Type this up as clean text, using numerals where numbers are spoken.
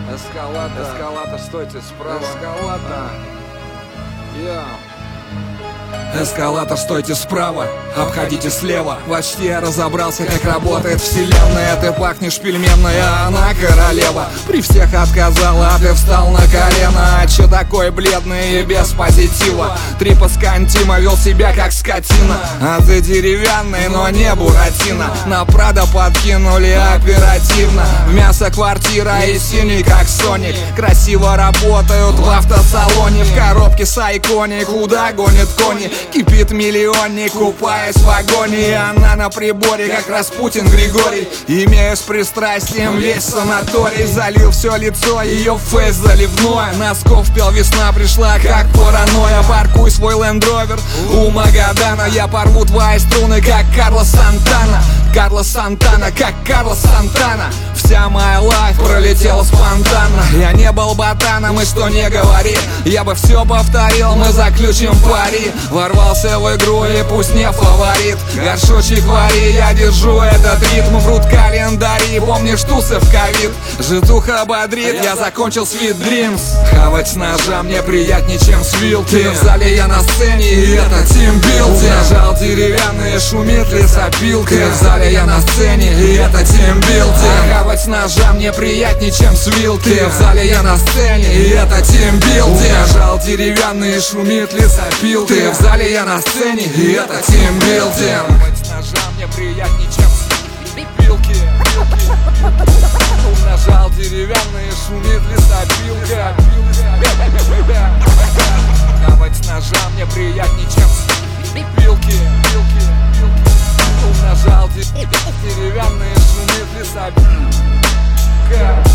Эскалатор, стойте справа. Эскалатор, стойте справа, обходите слева. Почти я разобрался, как работает вселенная. Ты пахнешь пельменной, а она королева. При всех отказала, а ты встал на колено. А чё такой бледный и без позитива? Трипа с Кантима вел себя как скотина. А ты деревянный, но не Буратино. На Прадо подкинули оперативно. В мясо квартира и синий как Соник. Красиво работают в автосалоне. В коробке с Айкони, куда гонит кони. Кипит миллионник, купаясь в вагоне. И она на приборе, как Распутин Григорий. Имея с пристрастием весь санаторий. Залил все лицо, ее фейс заливное. Носков пел, весна пришла, как паранойя. Паркуй свой лендровер у Магадана. Я порву твои струны, как Карлос Сантана. Карлос Сантана, как Карлос Сантана. Вся моя лайф пролетела спонтанно. Я не был ботаном, и что не говори, я бы все повторил, мы заключим пари. Ворвался в игру и пусть не фаворит. Горшочек вари, я держу этот ритм. Врут календари, помнишь тусы в ковид. Житуха бодрит, я закончил Sweet Dreams. Хавать с ножа мне приятнее, чем с вилки. В зале я на сцене, и это тимбилдинг. Нажал деревянные, шумит лесопилка. В зале я на сцене, и это тимбилдинг. Хавать с ножа мне приятнее, чем с вилки. В зале я на сцене, и это тимбилдинг. Нажал деревянные, шумит лесопилка. В зале я на сцене, и это тимбилдинг. Хавать с ножа мне приятнее, чем с вилки. Нажал деревянные, шумит лесопилка. Хавать с ножа мне приятнее, чем с вилки. Нажал деревянные, шумит лесопилка.